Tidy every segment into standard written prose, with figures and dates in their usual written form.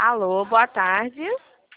Alô, boa tarde.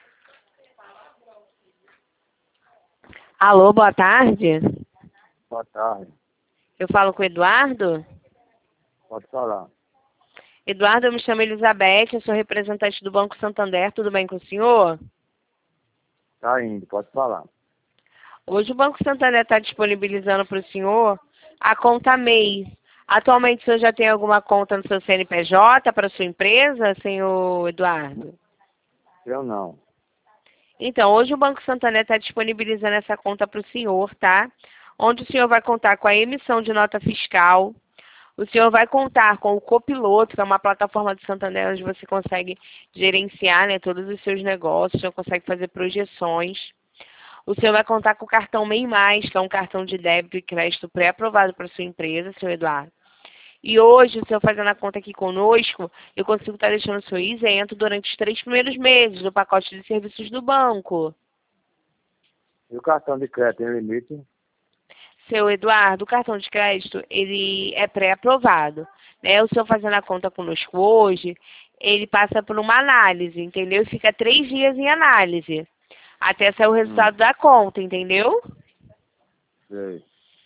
Alô, boa tarde. Boa tarde. Eu falo com o Eduardo? Pode falar. Eduardo, eu me chamo Elizabeth, eu sou representante do Banco Santander, tudo bem com o senhor? Tá indo, pode falar. Hoje o Banco Santander está disponibilizando para o senhor a conta MEI. Atualmente o senhor já tem alguma conta no seu CNPJ para sua empresa, senhor Eduardo? Eu não. Então, hoje o Banco Santander está disponibilizando essa conta para o senhor, tá? Onde o senhor vai contar com a emissão de nota fiscal. O senhor vai contar com o Copiloto, que é uma plataforma do Santander onde você consegue gerenciar, né, todos os seus negócios, o senhor consegue fazer projeções. O senhor vai contar com o cartão MEI+, que é um cartão de débito e crédito pré-aprovado para sua empresa, senhor Eduardo. E hoje, o senhor fazendo a conta aqui conosco, eu consigo estar deixando o senhor isento durante os 3 primeiros meses do pacote de serviços do banco. E o cartão de crédito tem limite? Seu Eduardo, o cartão de crédito, ele é pré-aprovado, né? O senhor fazendo a conta conosco hoje, ele passa por uma análise, entendeu? E fica 3 dias em análise, até sair o resultado da conta, entendeu? Sei.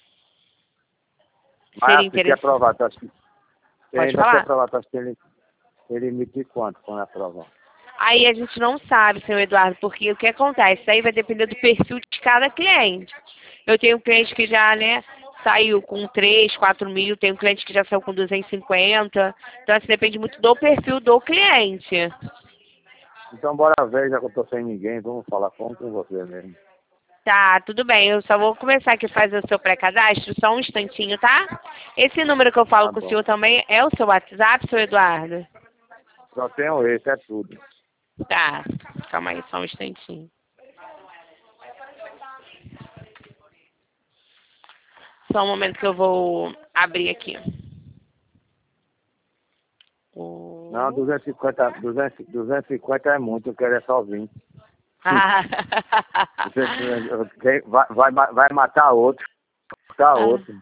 Seria Mas assim que é interessante. aprovado, acho que Pode ainda que é falar. aprovado, acho que tem limite de quanto quando é aprovado? Aí a gente não sabe, senhor Eduardo, porque o que acontece? Isso aí vai depender do perfil de cada cliente. Eu tenho um cliente que já, né, saiu com 3, 4 mil, tem um cliente que já saiu com 250. Então, assim, depende muito do perfil do cliente. Então bora ver, já que eu tô sem ninguém, vamos falar com você mesmo. Tá, tudo bem. Eu só vou começar aqui a fazer o seu pré-cadastro, só um instantinho, tá? Esse número que eu falo Tá com o bom. senhor também é o seu WhatsApp, senhor Eduardo? Só tenho esse, é tudo. Tá, calma aí, só um instantinho. Só um momento que eu vou abrir aqui. Não, 250 é muito, eu quero é só 20. Ah. Vai matar outro. Matar outro.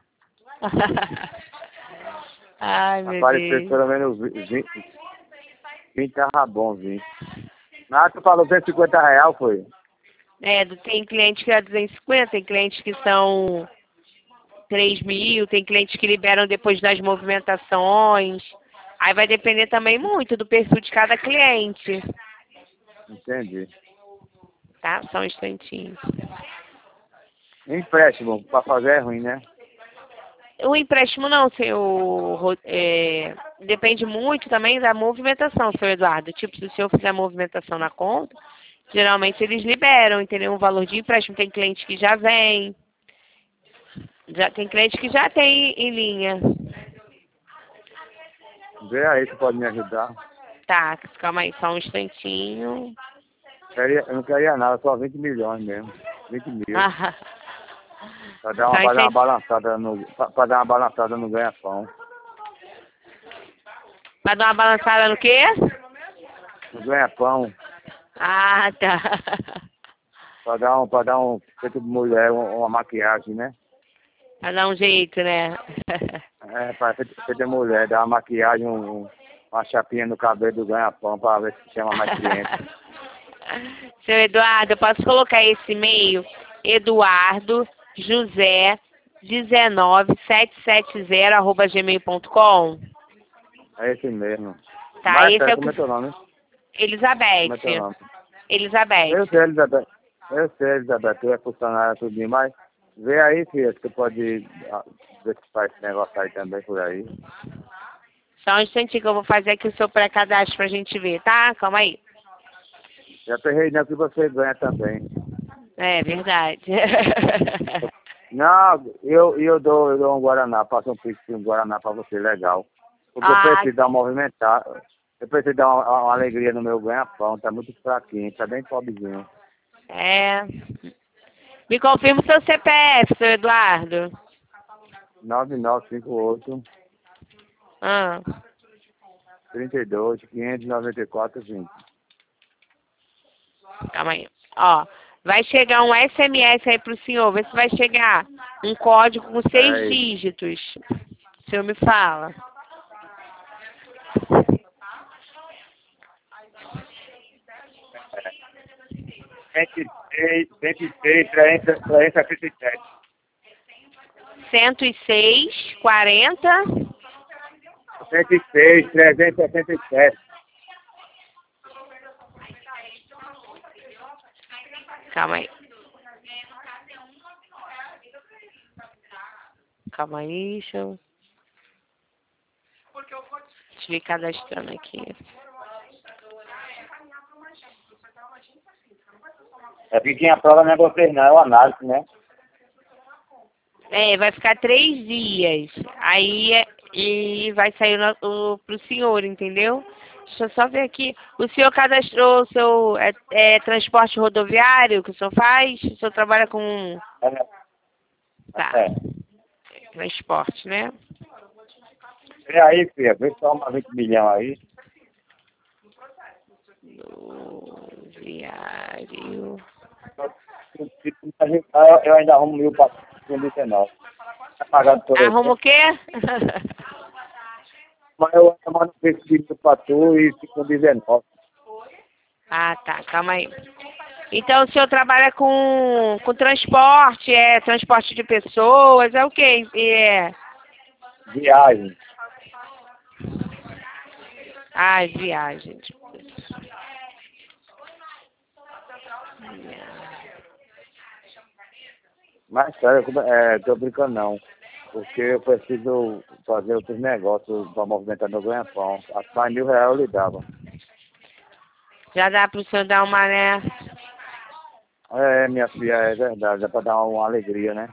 Ai, meu Aparecer Deus. pelo menos 20 tava bom, 20. Ah, tu falou R$ 250, foi? É, tem cliente que é 250, tem clientes que são 3 mil, tem clientes que liberam depois das movimentações. Aí vai depender também muito do perfil de cada cliente, Entendi. tá? Só um instantinho. Empréstimo, pra fazer é ruim, né? O empréstimo não, depende muito também da movimentação, senhor Eduardo. Tipo, se o senhor fizer movimentação na conta, geralmente eles liberam, entendeu? Um valor de empréstimo. Tem cliente que já vem, já tem cliente que já tem em linha. Vê aí se pode me ajudar. Tá, calma aí, só um instantinho. Eu não queria nada, só 20 milhões mesmo. 20 mil. Ah, Pra só um dar uma instantinho. balançada pra dar uma balançada no ganha-pão. Vai dar uma balançada no quê? No ganha-pão. Ah, tá. Pra dar um feito de mulher, uma maquiagem, né? Vai dar um jeito, né? É, pra feito de mulher, dar uma maquiagem, uma chapinha no cabelo do ganha-pão pra ver se chama mais cliente. Seu Eduardo, eu posso colocar esse e-mail? Eduardo José 19770@gmail.com. É esse mesmo. Tá, Mas, esse é o como que... é teu nome? Como é teu Elizabeth. nome? Elizabeth. Eu sei, Elizabeth. Tu é funcionária tudo mas vê aí, filha, que tu pode ver se faz esse negócio aí também por aí. Só um instantinho que eu vou fazer aqui o seu pré-cadastro pra gente ver, tá? Calma aí. Já ferrei não que você ganha também. É verdade. Não, eu dou um Guaraná, passo um pix de um Guaraná pra você, legal. Porque eu Ah, preciso dar uma movimentada, eu preciso dar uma alegria no meu ganha-pão, tá muito fraquinho, tá bem pobrezinho. é. Me confirma o seu CPF, seu Eduardo. 9958 Ah, 32 594 20. calma aí. Ó, vai chegar um SMS aí pro senhor. Vê se vai chegar um código com 6 Aí, dígitos. O senhor me fala. 106, 377. 106, 40. 106, 377. Calma aí. Calma aí, deixa eu ir cadastrando aqui. É porque quem aprova não é vocês não, é o análise, né? É, vai ficar 3 dias. Aí e vai sair pro senhor, entendeu? Deixa eu só ver aqui. O senhor cadastrou o seu transporte rodoviário que o senhor faz? O senhor trabalha com... Tá. Transporte, né? Vê aí, filha, vê só uma 20 milhões aí. Rodoviário. Eu ainda arrumo 1.000 para 19. Tá pagando por Arruma o quê? Mas eu mando esse tipo para tu e fico 19. Ah, tá. Calma aí. Então, o senhor trabalha com transporte, transporte de pessoas, é o quê? Viagem. Ah, viagem. Mas sério, tô brincando não. Porque eu preciso fazer outros negócios para movimentar meu ganha-pão. A mais R$ 1.000 eu lhe dava. Já dá para o senhor dar uma, né? É, minha filha, é verdade. Dá para dar uma alegria, né?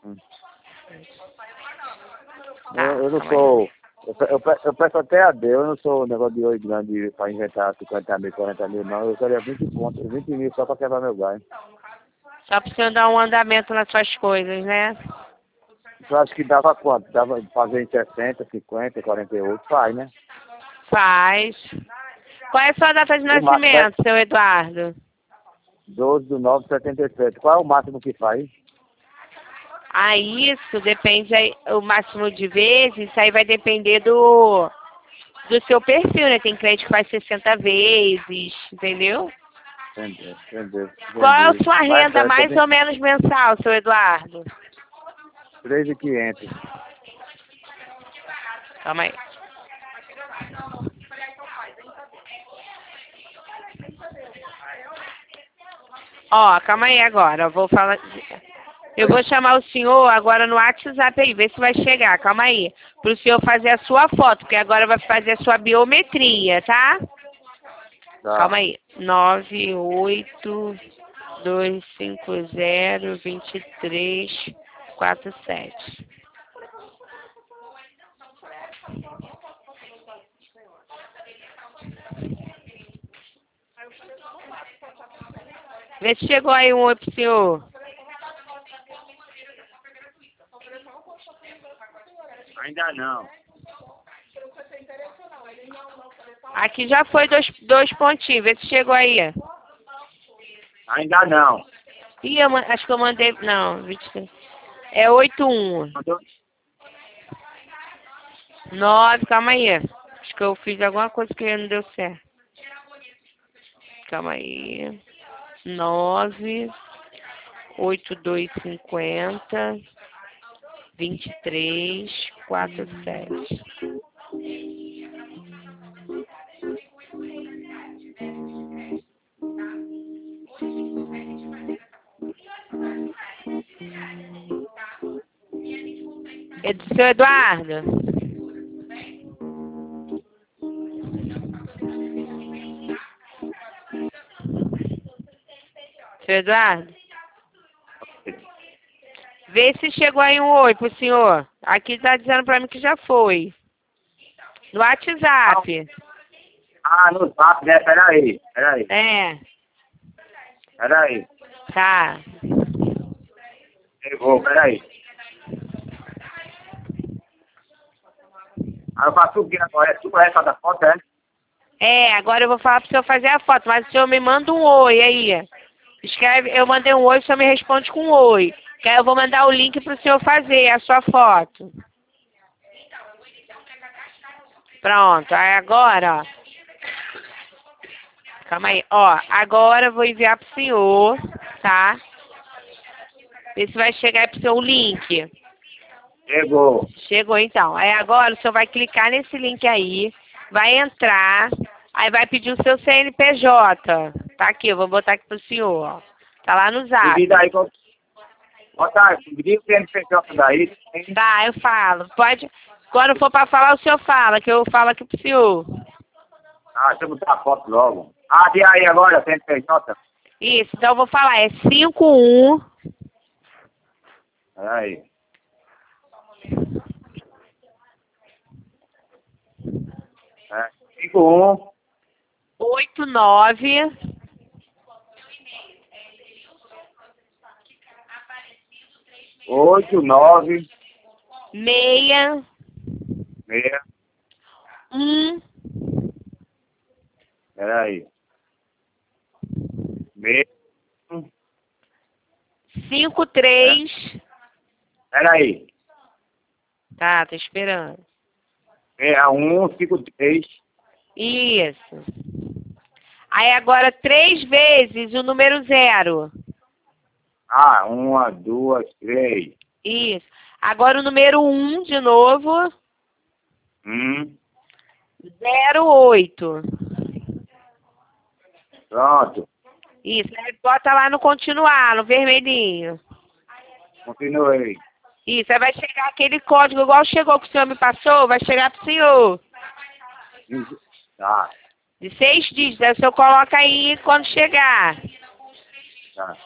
Tá, Eu não calma sou... Eu peço até a Deus, eu não sou um negócio de hoje grande para inventar 50 mil, 40 mil, não. Eu queria 20 contos, 20 mil só para quebrar meu ganho. Só para o senhor dar um andamento nas suas coisas, né? Eu acho que dava quanto? Dava pra fazer em 60, 50, 48, faz, né? Faz. Qual é a sua data de nascimento, seu Eduardo? 12/9/77. Qual é o máximo que faz? Ah, isso depende aí, o máximo de vezes, isso aí vai depender do seu perfil, né? Tem cliente que faz 60 vezes, entendeu? Entendeu. Qual é a sua renda mais ou menos mensal, seu Eduardo? 3.500. Calma aí. Ó, calma aí agora, eu vou falar... Eu vou chamar o senhor agora no WhatsApp aí, ver se vai chegar, calma aí. Para o senhor fazer a sua foto, porque agora vai fazer a sua biometria, tá? Tá. Calma aí. 982502347. Vê se chegou aí um oi pro senhor. Ainda não. Aqui já foi dois pontinhos, vê se chegou aí. Ainda não. Ih, acho que eu mandei... Não, 23. É 81. 9, calma aí. Acho que eu fiz alguma coisa que não deu certo. Calma aí. 982502347. Seu Eduardo? Seu Eduardo? Vê se chegou aí um oi pro senhor. Aqui tá dizendo pra mim que já foi. No WhatsApp. Ah, no zap, né? Peraí. É. Peraí. Tá. Chegou, peraí. Aí eu faço o que agora? É tudo essa da foto, é? Agora eu vou falar pro senhor fazer a foto, mas o senhor me manda um oi aí. Escreve, eu mandei um oi, o senhor me responde com um oi. Que aí eu vou mandar o link pro senhor fazer a sua foto. Pronto, aí agora, ó. Calma aí. Ó, agora eu vou enviar pro senhor, tá? Ver se vai chegar aí pro seu link. Chegou. Chegou então. Aí agora o senhor vai clicar nesse link aí, vai entrar, aí vai pedir o seu CNPJ. Tá aqui, eu vou botar aqui pro senhor, ó. Tá lá no zap. Divida aí com... Bota, divide o CNPJ daí. Hein? Tá, eu falo. Pode. Quando for pra falar, o senhor fala, que eu falo aqui pro senhor. Ah, deixa eu botar a foto logo. Ah, e aí agora, CNPJ? Isso, então eu vou falar, é 51 Peraí. É, 51 89 89 6 6. 1 Peraí. 6. 53. Peraí. Tá, tô esperando. 6153. Isso. Aí agora 3 vezes o número 0. Ah, 1, 2, 3. Isso. Agora o número 1 de novo. 08. Pronto. Isso. Aí bota lá no continuar, no vermelhinho. Continuei. Isso. Aí vai chegar aquele código igual chegou que o senhor me passou, vai chegar pro senhor. Tá, De 6 dígitos. Aí o senhor coloca aí quando chegar. tá.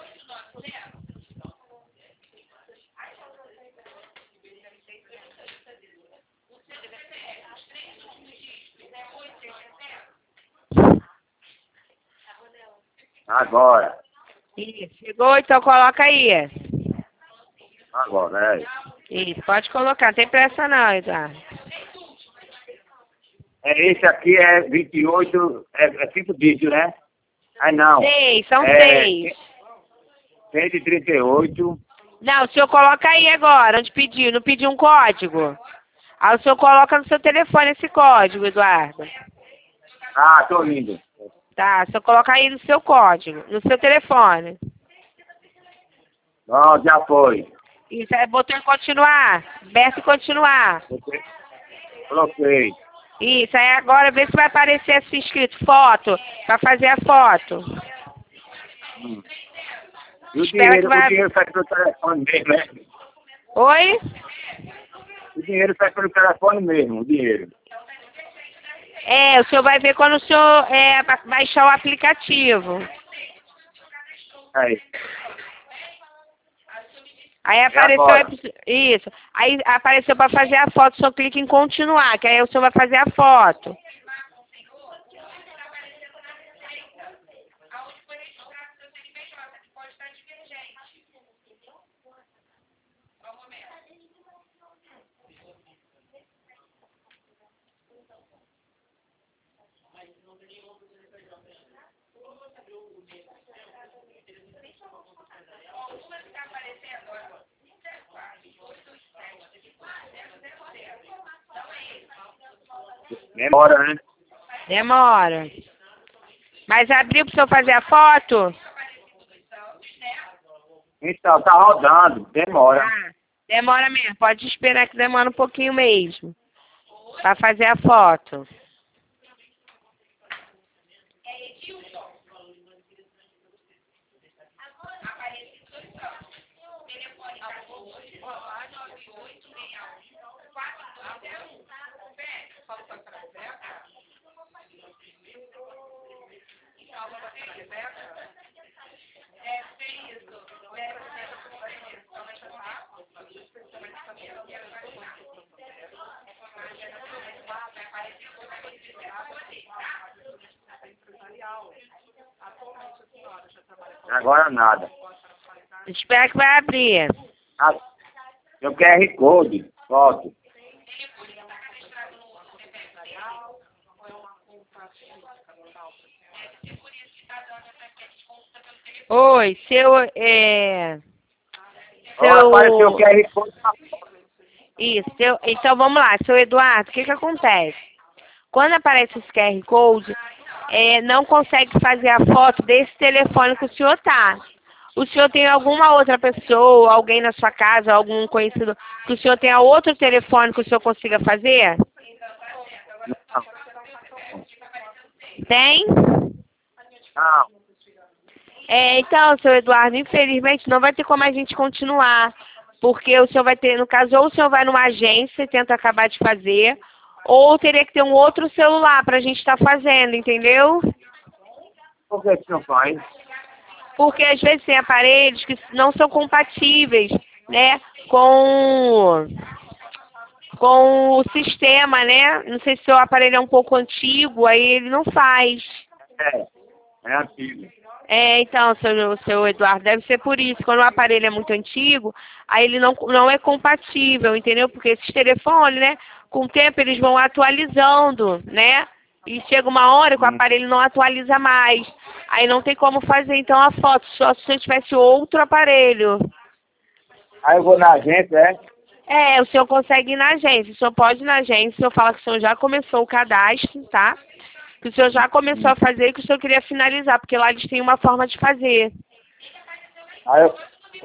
Agora. Isso. Chegou, então coloca aí. Agora, é. Isso. Pode colocar, não tem pressa não, Eduardo. Esse aqui é 28, é 5 dígitos, né? Ah, não. 6, são É 6. 138. Não, o senhor coloca aí agora, onde pediu. Não pediu um código? Aí o senhor coloca no seu telefone esse código, Eduardo. Ah, tô indo. Tá, o senhor coloca aí no seu código, no seu telefone. Não, já foi. Isso, aí botou em continuar. Aberto em continuar. Coloquei. Isso, aí agora vê se vai aparecer assim escrito foto, pra fazer a foto. E o Espera que dinheiro, vai- o dinheiro sai pelo telefone mesmo, né? Oi? O dinheiro sai pelo telefone mesmo, o dinheiro. É, o senhor vai ver quando o senhor baixar o aplicativo. Aí. Aí apareceu, agora? isso, aí apareceu para fazer a foto, o senhor clica em continuar, que aí o senhor vai fazer a foto. Demora, né? Demora. Mas abriu para o senhor fazer a foto? Então, tá rodando, demora. Ah, demora mesmo, pode esperar que demora um pouquinho mesmo. Para fazer a foto. Agora nada. Espera que vai abrir. Ah, eu QR Code, foto. Oi, Olha, apareceu o QR Code. Isso, então vamos lá, seu Eduardo, o que que acontece? Quando aparece esse QR Code, não consegue fazer a foto desse telefone que o senhor tá. O senhor tem alguma outra pessoa, alguém na sua casa, algum conhecido, que o senhor tenha outro telefone que o senhor consiga fazer? Tem? Não. Então, seu Eduardo, infelizmente não vai ter como a gente continuar. Porque o senhor vai ter, no caso, ou o senhor vai numa agência e tenta acabar de fazer, ou teria que ter um outro celular pra gente estar fazendo, entendeu? Por que você não faz? Porque às vezes tem aparelhos que não são compatíveis, né, com o sistema, né? Não sei se o seu aparelho é um pouco antigo, aí ele não faz. É antigo. Então, seu Eduardo, deve ser por isso. Quando o aparelho é muito antigo, aí ele não é compatível, entendeu? Porque esses telefones, né, com o tempo eles vão atualizando, né? E chega uma hora que o aparelho não atualiza mais. Aí não tem como fazer, então, a foto, só se você tivesse outro aparelho. Aí eu vou na agência, O senhor consegue ir na agência. O senhor pode ir na agência, o senhor fala que o senhor já começou o cadastro, tá? Que o senhor já começou a fazer e que o senhor queria finalizar, porque lá eles têm uma forma de fazer. Aí eu...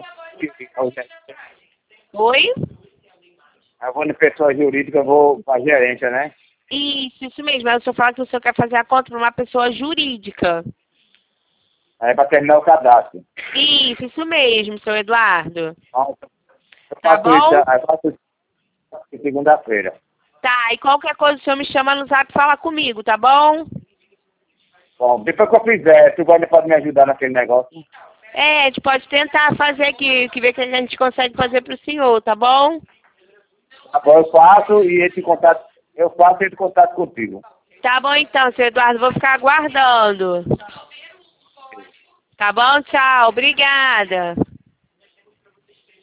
Oi? Aí eu vou na pessoa jurídica, eu vou pra gerência, né? Isso mesmo. Aí o senhor fala que o senhor quer fazer a conta para uma pessoa jurídica. Aí pra terminar o cadastro. Isso mesmo, seu Eduardo. Então, eu Tá faço bom? isso, aí eu faço isso segunda-feira. Tá, e qualquer coisa o senhor me chama no zap e fala comigo, tá bom? Bom, depois que eu fizer, tu pode me ajudar naquele negócio? A gente pode tentar fazer aqui, que ver o que a gente consegue fazer pro senhor, tá bom? Agora eu faço e esse contato, eu faço esse contato contigo. Tá bom então, seu Eduardo, vou ficar aguardando. Tá bom? Tchau, obrigada.